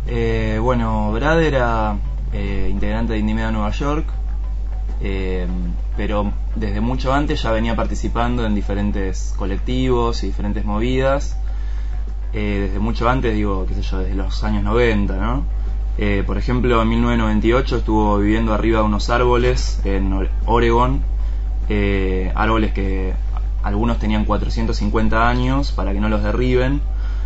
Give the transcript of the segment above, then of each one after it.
Bueno, Brad era integrante de Indie Media Nueva York, pero desde mucho antes ya venía participando en diferentes colectivos y diferentes movidas. Desde mucho antes, digo, qué sé yo, desde los años 90, ¿no? Por ejemplo, en 1998 estuvo viviendo arriba de unos árboles en Oregon, árboles que algunos tenían 450 años para que no los derriben.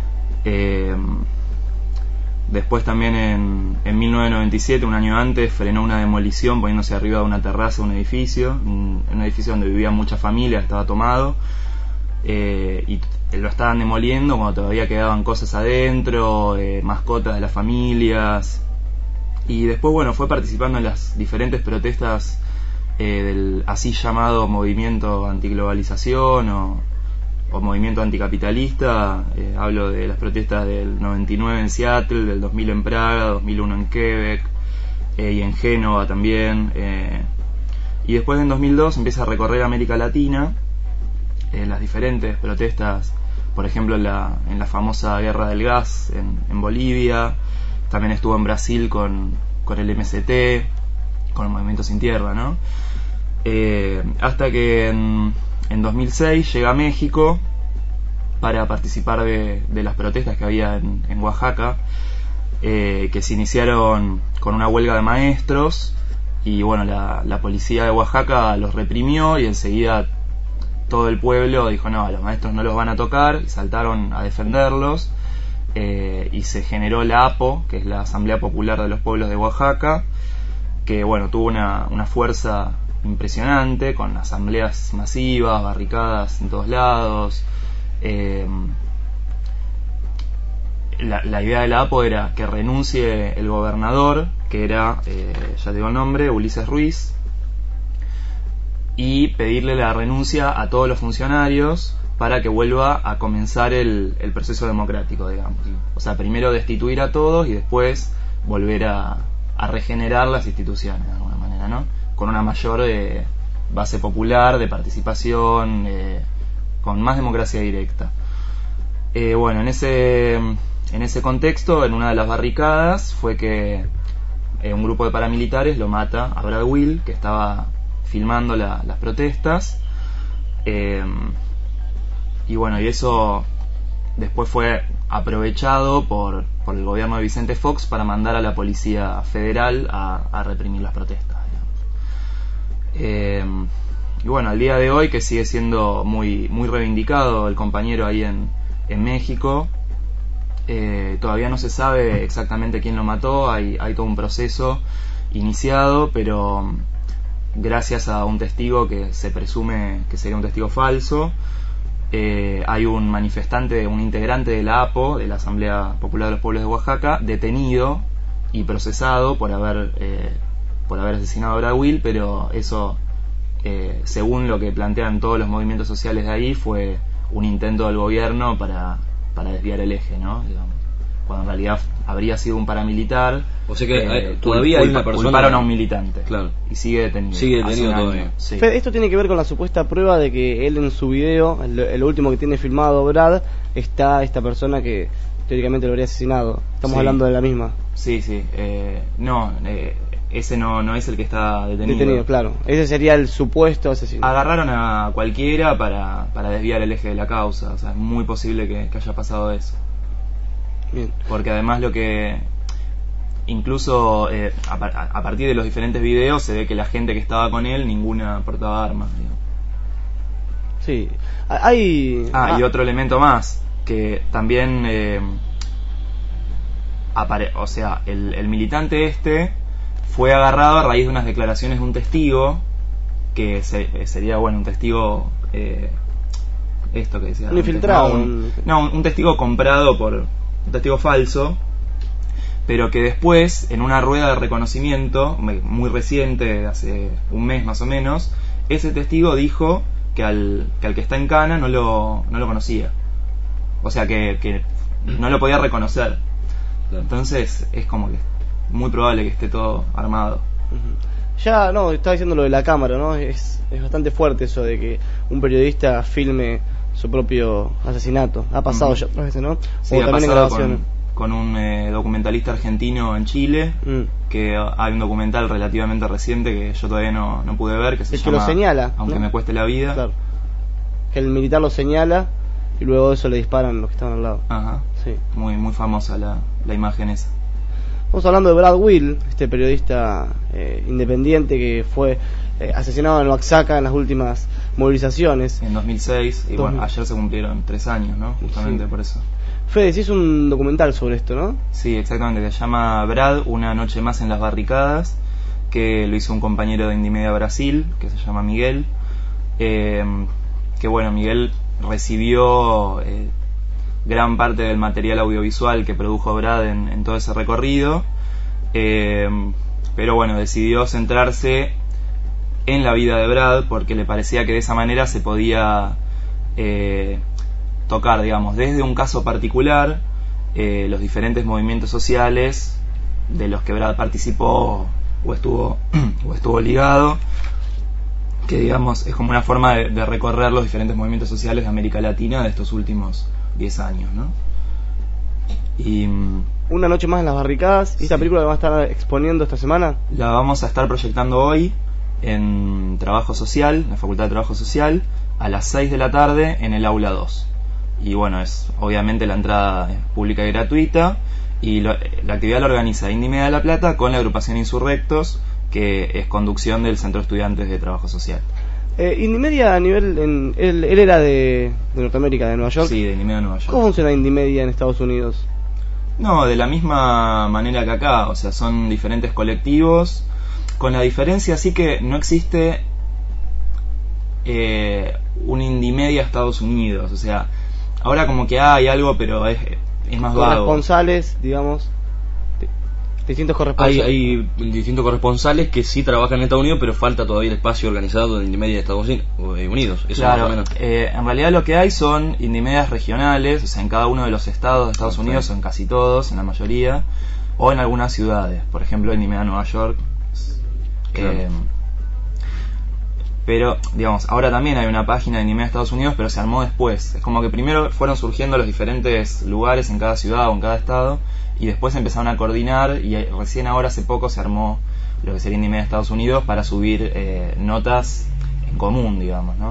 Después también en 1997, un año antes, frenó una demolición poniéndose arriba de una terraza de un edificio donde vivían muchas familias, estaba tomado, y lo estaban demoliendo cuando todavía quedaban cosas adentro, mascotas de las familias. Y después, bueno, fue participando en las diferentes protestas del así llamado movimiento antiglobalización o movimiento anticapitalista. Hablo de las protestas del 99 en Seattle, del 2000 en Praga, 2001 en Quebec, y en Génova también. Y después en 2002 empieza a recorrer América Latina, las diferentes protestas, por ejemplo en la famosa guerra del gas en Bolivia. También estuvo en Brasil con el MST, con el Movimiento Sin Tierra, ¿no? Hasta que en 2006 llega a México para participar de las protestas que había en Oaxaca, que se iniciaron con una huelga de maestros, y bueno, la policía de Oaxaca los reprimió y enseguida todo el pueblo dijo: no, a los maestros no los van a tocar, y saltaron a defenderlos, y se generó la APO, que es la Asamblea Popular de los Pueblos de Oaxaca, que bueno, tuvo una fuerza impresionante, con asambleas masivas, barricadas en todos lados. La idea de la APO era que renuncie el gobernador, que era, ya digo el nombre, Ulises Ruiz, y pedirle la renuncia a todos los funcionarios para que vuelva a comenzar el proceso democrático, digamos. O sea, primero destituir a todos y después volver a regenerar las instituciones de alguna manera, ¿no? Con una mayor base popular, de participación, con más democracia directa. Bueno, en ese contexto, en una de las barricadas, fue que un grupo de paramilitares lo mata a Brad Will, que estaba filmando las protestas, y bueno, y eso después fue aprovechado por el gobierno de Vicente Fox para mandar a la Policía Federal a reprimir las protestas, digamos. Y bueno, al día de hoy, que sigue siendo muy, muy reivindicado el compañero ahí en México, todavía no se sabe exactamente quién lo mató. Hay todo un proceso iniciado, pero gracias a un testigo que se presume que sería un testigo falso, hay un manifestante, un integrante de la APO, de la Asamblea Popular de los Pueblos de Oaxaca, detenido y procesado por haber asesinado a Brad Will, pero eso, según lo que plantean todos los movimientos sociales de ahí, fue un intento del gobierno para desviar el eje, ¿no? Digamos, cuando en realidad habría sido un paramilitar. O sea que todavía hay una persona. Culparon a un militante. Claro. Y sigue detenido. Sigue detenido todavía. Sí. Fede, esto tiene que ver con la supuesta prueba de que él, en su video, el último que tiene filmado Brad, está esta persona que teóricamente lo habría asesinado. Estamos Sí. hablando de la misma. Sí. No, ese no es el que está detenido. Detenido, claro. Ese sería el supuesto asesino. Agarraron a cualquiera para desviar el eje de la causa. O sea, es muy posible que haya pasado eso. Bien. Porque además lo que... Incluso a partir de los diferentes videos se ve que la gente que estaba con él, ninguna portaba armas, digamos. Sí. Hay... Y otro elemento más, que también... o sea, el militante este fue agarrado a raíz de unas declaraciones de un testigo, que sería, bueno, un testigo... esto que decía... Un infiltrado. Un testigo comprado por... Un testigo falso, pero que después, en una rueda de reconocimiento muy reciente, hace un mes más o menos, ese testigo dijo que al que está en cana no lo conocía. O sea, que no lo podía reconocer. Entonces es como que muy probable que esté todo armado. Ya, no, estaba diciendo lo de la cámara, ¿no? Es bastante fuerte eso de que un periodista filme su propio asesinato. Ha pasado ya otras veces, ¿no? Sí, o ha también en pasado grabaciones. con un documentalista argentino en Chile, que hay un documental relativamente reciente que yo todavía no pude ver, que se llama lo señala, Aunque ¿no? me cueste la vida. Claro. Que el militar lo señala y luego de eso le disparan los que estaban al lado. Ajá. Sí. Muy famosa la imagen esa. Estamos hablando de Brad Will, este periodista independiente que fue asesinado en Oaxaca en las últimas movilizaciones. En 2006, y bueno, ayer se cumplieron 3 años, ¿no? Justamente Sí. por eso. Fede, sí, es un documental sobre esto, ¿no? Sí, exactamente, que se llama Brad, Una noche más en las barricadas, que lo hizo un compañero de Indymedia Brasil, que se llama Miguel, que bueno, Miguel recibió gran parte del material audiovisual que produjo Brad en todo ese recorrido, pero bueno, decidió centrarse en la vida de Brad porque le parecía que de esa manera se podía tocar, digamos, desde un caso particular los diferentes movimientos sociales de los que Brad participó o estuvo ligado, que digamos es como una forma de recorrer los diferentes movimientos sociales de América Latina de estos últimos 10 años, ¿no? Y Una noche más en las barricadas. ¿Y esta película la va a estar exponiendo esta semana? la vamos a estar proyectando hoy en Trabajo Social, en la Facultad de Trabajo Social, a las 6 de la tarde en el Aula 2. Y bueno, obviamente la entrada es pública y gratuita, y la actividad la organiza Indymedia de La Plata con la agrupación Insurrectos, que es conducción del Centro de Estudiantes de Trabajo Social. Indymedia a nivel... él era de Norteamérica, de Nueva York. Sí, de Indymedia Nueva York. ¿Cómo funciona Indymedia en Estados Unidos? No, de la misma manera que acá, o sea, son diferentes colectivos, con la diferencia sí que no existe un Indymedia Estados Unidos, o sea, ahora como que hay algo, pero es más vago. Corresponsales, digamos, distintos corresponsales. Hay distintos corresponsales que sí trabajan en Estados Unidos, pero falta todavía el espacio organizado de Indymedia de Estados Unidos. Eso Claro, más o menos. en realidad lo que hay son Indymedias regionales, o sea, en cada uno de los estados de Estados Unidos, o en casi todos, en la mayoría, o en algunas ciudades, por ejemplo, Indymedia Nueva York. Claro. Pero, digamos, ahora también hay una página de Indymedia Estados Unidos, pero se armó después. Es como que primero fueron surgiendo los diferentes lugares en cada ciudad o en cada estado, y después empezaron a coordinar, y recién ahora hace poco se armó lo que sería Indymedia Estados Unidos para subir notas en común, digamos, ¿no?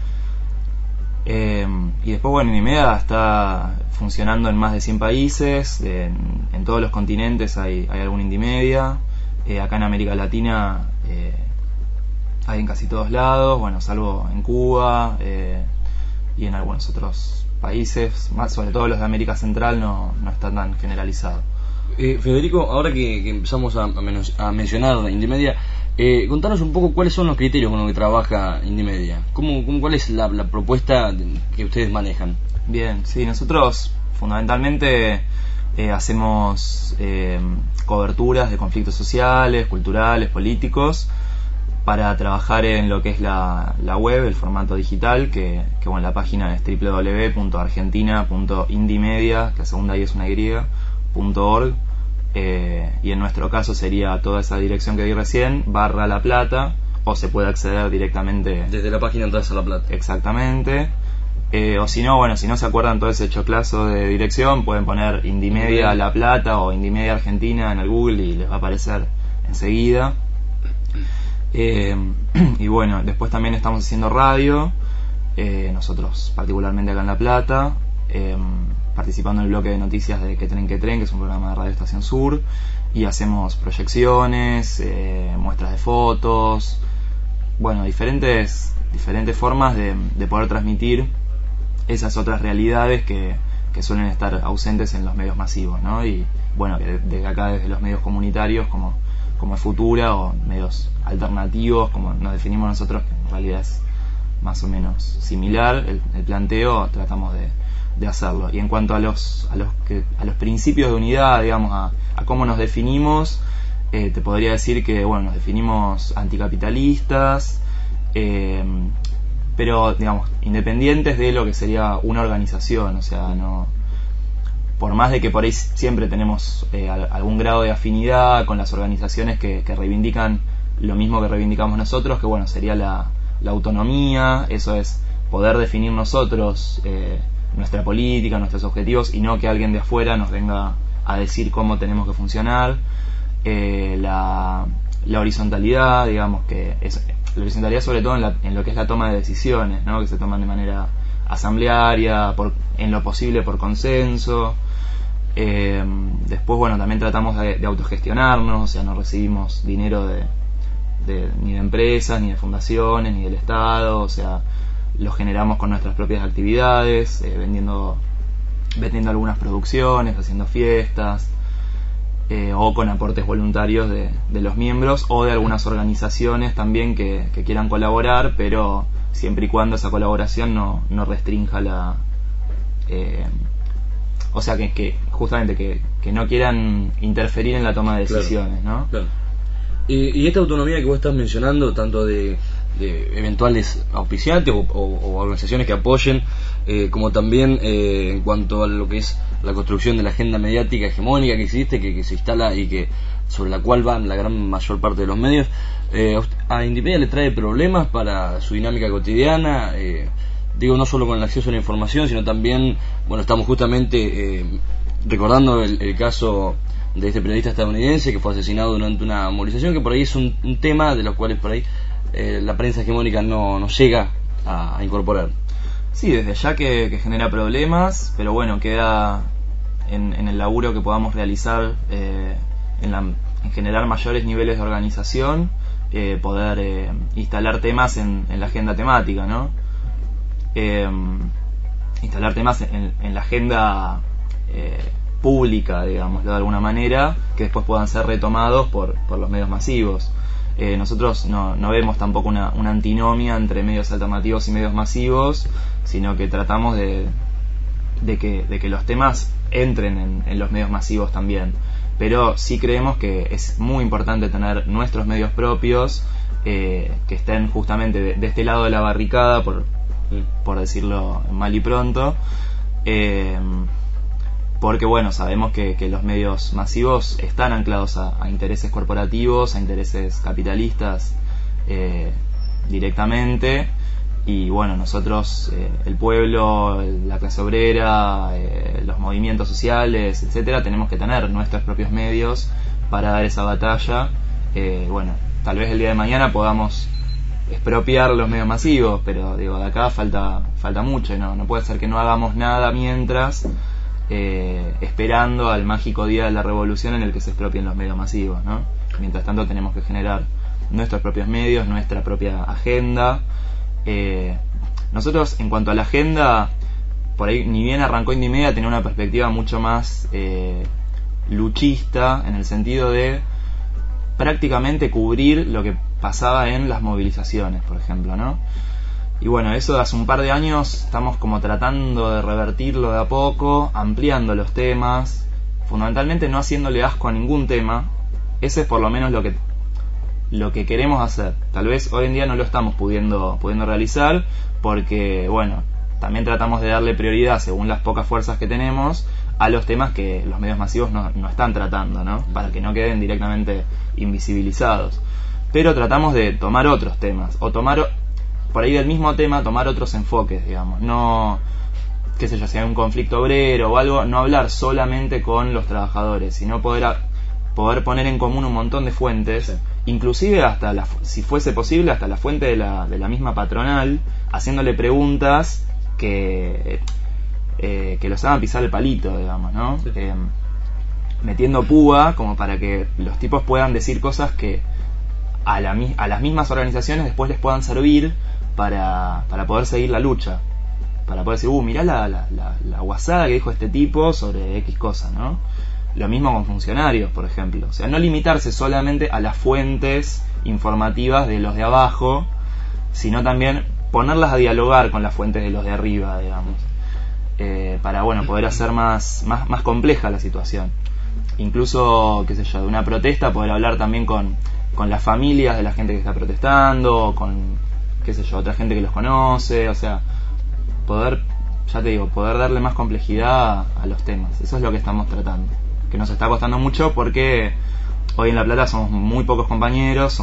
Y después, bueno, Indymedia está funcionando en más de 100 países, en todos los continentes hay algún Indymedia, acá en América Latina hay en casi todos lados, bueno, salvo en Cuba y en algunos otros países, más sobre todo los de América Central no está tan generalizado. Federico, ahora que empezamos a mencionar Indymedia, contanos un poco cuáles son los criterios con los que trabaja Indymedia. ¿Cuál es la propuesta que ustedes manejan? Bien, sí, nosotros fundamentalmente hacemos coberturas de conflictos sociales, culturales, políticos, para trabajar en lo que es la web, el formato digital, que bueno, la página es www.argentina.indymedia, que la segunda I es una Y.org, y en nuestro caso sería toda esa dirección que di recién, /La Plata, o se puede acceder directamente Desde la página entras a La Plata. Exactamente. O si no, bueno, si no se acuerdan todo ese choclazo de dirección, pueden poner Indymedia La Plata o Indymedia Argentina en el Google y les va a aparecer enseguida. Y bueno, después también estamos haciendo radio, nosotros particularmente acá en La Plata, participando en el bloque de noticias de Que Tren, que es un programa de Radio Estación Sur, y hacemos proyecciones, muestras de fotos, bueno, diferentes formas de poder transmitir esas otras realidades que suelen estar ausentes en los medios masivos, ¿no? Y bueno, que desde acá, desde los medios comunitarios como Futura, o medios alternativos como nos definimos nosotros, que en realidad es más o menos similar el planteo, tratamos de hacerlo. Y en cuanto a los principios de unidad, digamos, a cómo nos definimos, te podría decir que bueno, nos definimos anticapitalistas, pero digamos independientes de lo que sería una organización, o sea, no, por más de que por ahí siempre tenemos algún grado de afinidad con las organizaciones que reivindican lo mismo que reivindicamos nosotros, que bueno, sería la autonomía, eso es poder definir nosotros nuestra política, nuestros objetivos, y no que alguien de afuera nos venga a decir cómo tenemos que funcionar. La horizontalidad, digamos que es la horizontalidad sobre todo en lo que es la toma de decisiones, ¿no? Que se toman de manera asamblearia, en lo posible por consenso. Después, bueno, también tratamos de autogestionarnos, o sea, no recibimos dinero ni de empresas, ni de fundaciones, ni del Estado, o sea, lo generamos con nuestras propias actividades, vendiendo algunas producciones, haciendo fiestas, o con aportes voluntarios de los miembros o de algunas organizaciones también que quieran colaborar, pero siempre y cuando esa colaboración no restrinja o sea, que justamente que no quieran interferir en la toma de decisiones, claro, ¿no? Claro. Y esta autonomía que vos estás mencionando, tanto de eventuales auspiciantes o organizaciones que apoyen, como también en cuanto a lo que es la construcción de la agenda mediática hegemónica que existe, que se instala y que sobre la cual van la gran mayor parte de los medios, ¿a Indymedia le trae problemas para su dinámica cotidiana? Digo, no solo con el acceso a la información, sino también, bueno, estamos justamente recordando el caso de este periodista estadounidense que fue asesinado durante una movilización, que por ahí es un tema de los cuales por ahí la prensa hegemónica no llega a incorporar. Sí, desde ya que genera problemas, pero bueno, queda en el laburo que podamos realizar en generar mayores niveles de organización, poder instalar temas en la agenda temática, ¿no? Instalar temas en la agenda pública, digámoslo de alguna manera, que después puedan ser retomados por los medios masivos. Nosotros no vemos tampoco una antinomia entre medios alternativos y medios masivos, sino que tratamos de que los temas entren en los medios masivos también. Pero sí creemos que es muy importante tener nuestros medios propios, que estén justamente de este lado de la barricada, por decirlo mal y pronto, porque bueno, sabemos que los medios masivos están anclados a intereses corporativos, a intereses capitalistas directamente, y bueno, nosotros, el pueblo, la clase obrera, los movimientos sociales, etcétera, tenemos que tener nuestros propios medios para dar esa batalla. Bueno, tal vez el día de mañana podamos expropiar los medios masivos, pero digo, de acá falta mucho, y no puede ser que no hagamos nada mientras esperando al mágico día de la revolución en el que se expropien los medios masivos, ¿no? Mientras tanto tenemos que generar nuestros propios medios, nuestra propia agenda. Nosotros, en cuanto a la agenda, por ahí, ni bien arrancó Indymedia, tenía una perspectiva mucho más luchista, en el sentido de prácticamente cubrir lo que pasaba en las movilizaciones, por ejemplo, ¿no? Y bueno, eso hace un par de años estamos como tratando de revertirlo de a poco, ampliando los temas, fundamentalmente no haciéndole asco a ningún tema. Ese es por lo menos lo que queremos hacer. Tal vez hoy en día no lo estamos pudiendo realizar, porque bueno, también tratamos de darle prioridad, según las pocas fuerzas que tenemos, a los temas que los medios masivos no están tratando, ¿no? Para que no queden directamente invisibilizados. Pero tratamos de tomar otros temas, o tomar por ahí del mismo tema, tomar otros enfoques, digamos. No, qué sé yo, si hay un conflicto obrero o algo, no hablar solamente con los trabajadores, sino poder poner en común un montón de fuentes, sí. Inclusive hasta si fuese posible, hasta la fuente de la misma patronal, haciéndole preguntas que los hagan pisar el palito, digamos, ¿no? Sí. Metiendo púa como para que los tipos puedan decir cosas que a las mismas organizaciones después les puedan servir para poder seguir la lucha, para poder decir, mirá la guasada que dijo este tipo sobre X cosa, ¿no? Lo mismo con funcionarios, por ejemplo. O sea, no limitarse solamente a las fuentes informativas de los de abajo, sino también ponerlas a dialogar con las fuentes de los de arriba, digamos, para, bueno, poder hacer más compleja la situación. Incluso, qué sé yo, de una protesta, poder hablar también con las familias de la gente que está protestando, con, qué sé yo, otra gente que los conoce, o sea, poder darle más complejidad a los temas. Eso es lo que estamos tratando, que nos está costando mucho porque hoy en La Plata somos muy pocos compañeros,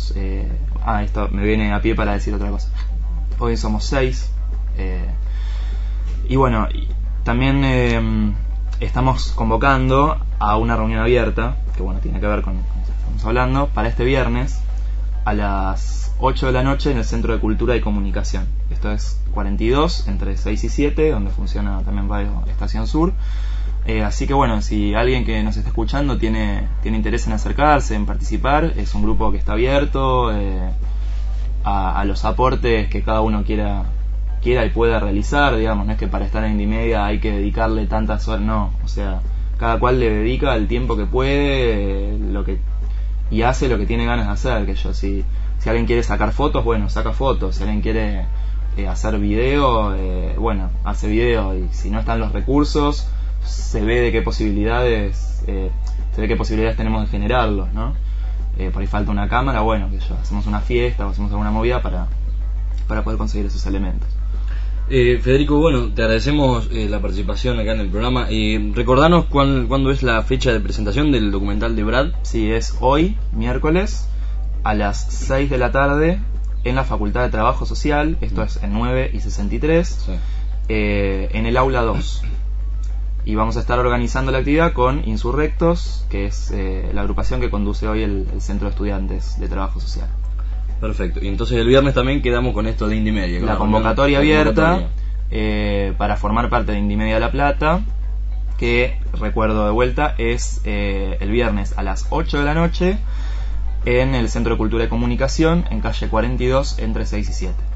esto me viene a pie para decir otra cosa. Hoy somos 6, y bueno, también estamos convocando a una reunión abierta, que bueno, tiene que ver con lo que estamos hablando, para este viernes a las 8 de la noche en el Centro de Cultura y Comunicación. Esto es 42, entre 6 y 7, donde funciona también Radio Estación Sur. Así que bueno, si alguien que nos está escuchando tiene interés en acercarse, en participar, es un grupo que está abierto a los aportes que cada uno quiera y pueda realizar, digamos. No es que para estar en Indimedia hay que dedicarle tantas horas, no, o sea, cada cual le dedica el tiempo que puede, y hace lo que tiene ganas de hacer. Que yo, si alguien quiere sacar fotos, bueno, saca fotos. Si alguien quiere hacer video, bueno, hace video. Y si no están los recursos, se ve de qué posibilidades tenemos de generarlos, ¿no? Por ahí falta una cámara, bueno, que yo, hacemos una fiesta o hacemos alguna movida para poder conseguir esos elementos. Federico, bueno, te agradecemos la participación acá en el programa. Recordanos cuándo es la fecha de presentación del documental de Brad. Sí, es hoy, miércoles, a las 6 de la tarde, en la Facultad de Trabajo Social. Esto es en 9 y 63, sí. En el aula 2. Y vamos a estar organizando la actividad con Insurrectos, que es la agrupación que conduce hoy el Centro de Estudiantes de Trabajo Social. Perfecto. Y entonces el viernes también quedamos con esto de Indimedia. La convocatoria abierta para formar parte de Indimedia La Plata, que, recuerdo de vuelta, es el viernes a las 8 de la noche en el Centro de Cultura y Comunicación, en calle 42, entre 6 y 7.